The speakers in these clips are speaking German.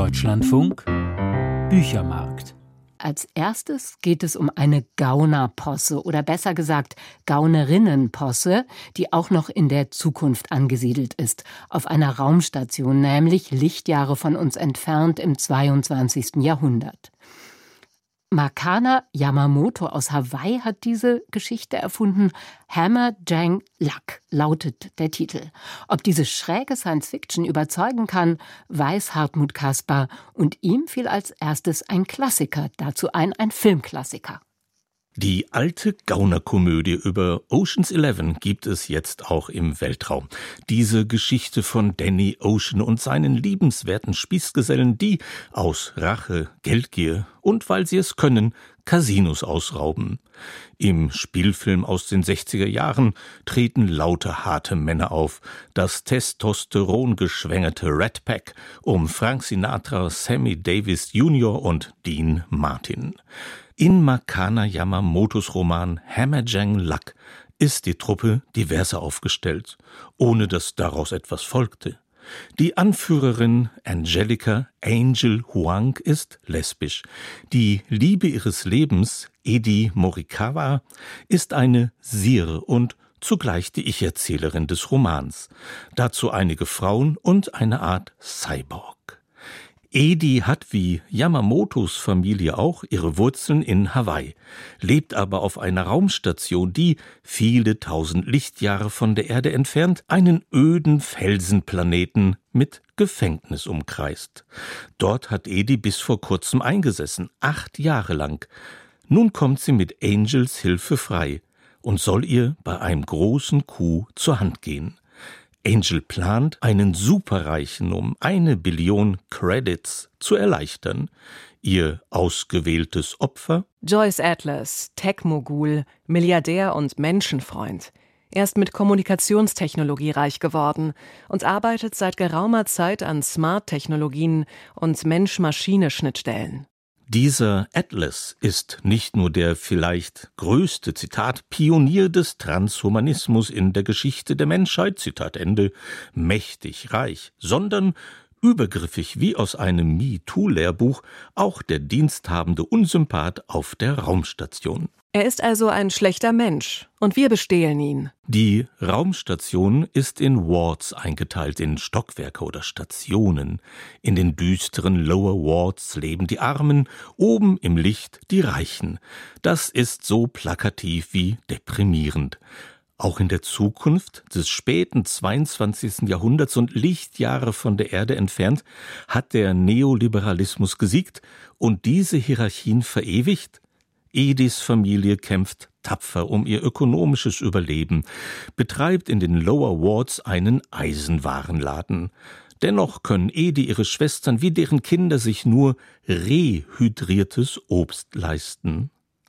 Deutschlandfunk Büchermarkt. Als erstes geht es um eine Gaunerposse oder besser gesagt Gaunerinnenposse, die auch noch in der Zukunft angesiedelt ist, auf einer Raumstation, nämlich Lichtjahre von uns entfernt im 22. Jahrhundert. Makana Yamamoto aus Hawaii hat diese Geschichte erfunden. Hammer-Jang Luck lautet der Titel. Ob diese schräge Science-Fiction überzeugen kann, weiß Hartmut Kasper. Und ihm fiel als erstes ein Klassiker dazu ein Filmklassiker. Die alte Gaunerkomödie über Ocean's 11 gibt es jetzt auch im Weltraum. Diese Geschichte von Danny Ocean und seinen liebenswerten Spießgesellen, die aus Rache, Geldgier und weil sie es können, Casinos ausrauben. Im Spielfilm aus den 60er Jahren treten lauter harte Männer auf. Das Testosteron geschwängerte Rat Pack um Frank Sinatra, Sammy Davis Jr. und Dean Martin. In Makana Yamamotos Roman Hammer-Jang Luck ist die Truppe diverser aufgestellt, ohne dass daraus etwas folgte. Die Anführerin Angelica Angel Huang ist lesbisch. Die Liebe ihres Lebens, Edi Morikawa, ist eine Sire und zugleich die Ich-Erzählerin des Romans. Dazu einige Frauen und eine Art Cyborg. Edi hat wie Yamamotos Familie auch ihre Wurzeln in Hawaii, lebt aber auf einer Raumstation, die viele tausend Lichtjahre von der Erde entfernt einen öden Felsenplaneten mit Gefängnis umkreist. Dort hat Edi bis vor kurzem eingesessen, 8 Jahre lang. Nun kommt sie mit Angels Hilfe frei und soll ihr bei einem großen Coup zur Hand gehen. Angel plant, einen Superreichen um 1 Billion Credits zu erleichtern. Ihr ausgewähltes Opfer? Joyce Atlas, Tech-Mogul, Milliardär und Menschenfreund. Er ist mit Kommunikationstechnologie reich geworden und arbeitet seit geraumer Zeit an Smart-Technologien und Mensch-Maschine-Schnittstellen. Dieser Atlas ist nicht nur der vielleicht größte, Zitat, Pionier des Transhumanismus in der Geschichte der Menschheit, Zitat Ende, mächtig reich, sondern übergriffig wie aus einem MeToo-Lehrbuch auch der diensthabende Unsympath auf der Raumstation. Er ist also ein schlechter Mensch und wir bestehlen ihn. Die Raumstation ist in Wards eingeteilt, in Stockwerke oder Stationen. In den düsteren Lower Wards leben die Armen, oben im Licht die Reichen. Das ist so plakativ wie deprimierend. Auch in der Zukunft des späten 22. Jahrhunderts und Lichtjahre von der Erde entfernt, hat der Neoliberalismus gesiegt und diese Hierarchien verewigt. Edis Familie kämpft tapfer um ihr ökonomisches Überleben, betreibt in den Lower Wards einen Eisenwarenladen. Dennoch können Edi, ihre Schwestern wie deren Kinder sich nur rehydriertes Obst leisten.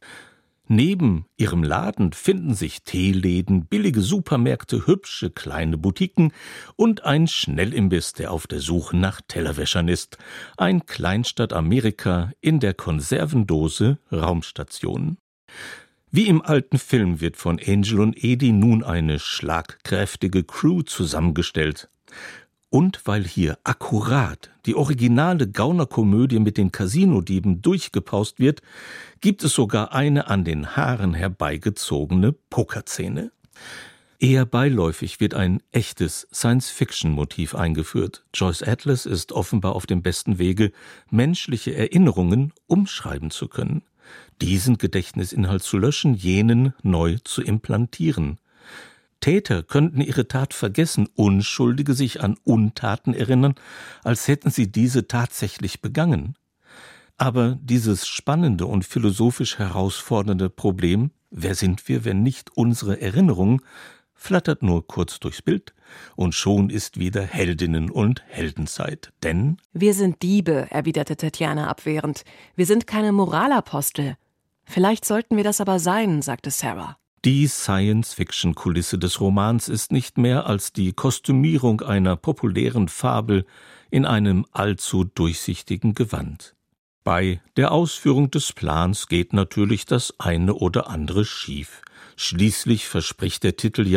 Neben ihrem Laden finden sich Teeläden, billige Supermärkte, hübsche kleine Boutiquen und ein Schnellimbiss, der auf der Suche nach Tellerwäschern ist. Ein Kleinstadt-Amerika in der Konservendose Raumstation. Wie im alten Film wird von Angel und Edi nun eine schlagkräftige Crew zusammengestellt. Und weil hier akkurat die originale Gaunerkomödie mit den Casinodieben durchgepaust wird, gibt es sogar eine an den Haaren herbeigezogene Pokerszene. Eher beiläufig wird ein echtes Science-Fiction-Motiv eingeführt. Joyce Atlas ist offenbar auf dem besten Wege, menschliche Erinnerungen umschreiben zu können. Diesen Gedächtnisinhalt zu löschen, jenen neu zu implantieren. Täter könnten ihre Tat vergessen, Unschuldige sich an Untaten erinnern, als hätten sie diese tatsächlich begangen. Aber dieses spannende und philosophisch herausfordernde Problem, wer sind wir, wenn nicht unsere Erinnerung, flattert nur kurz durchs Bild und schon ist wieder Heldinnen- und Heldenzeit. Denn wir sind Diebe, erwiderte Tatjana abwehrend. Wir sind keine Moralapostel. Vielleicht sollten wir das aber sein, sagte Sarah. Die Science-Fiction-Kulisse des Romans ist nicht mehr als die Kostümierung einer populären Fabel in einem allzu durchsichtigen Gewand. Bei der Ausführung des Plans geht natürlich das eine oder andere schief. Schließlich verspricht der Titel ja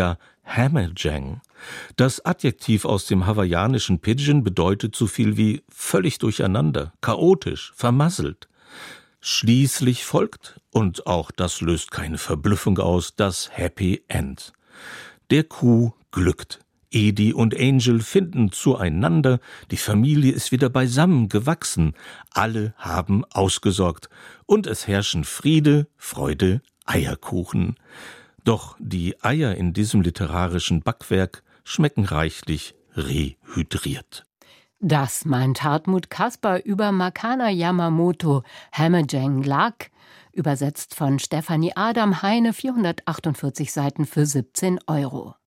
Hammerjang. Das Adjektiv aus dem hawaiianischen Pidgin bedeutet so viel wie völlig durcheinander, chaotisch, vermasselt. Schließlich folgt, und auch das löst keine Verblüffung aus, das Happy End. Der Coup glückt. Edie und Angel finden zueinander, die Familie ist wieder beisammen gewachsen, alle haben ausgesorgt und es herrschen Friede, Freude, Eierkuchen. Doch die Eier in diesem literarischen Backwerk schmecken reichlich rehydriert. Das meint Hartmut Kasper über Makana Yamamoto, Hammerjang Luck, übersetzt von Stefanie Adam Heine, 448 Seiten für 17 €.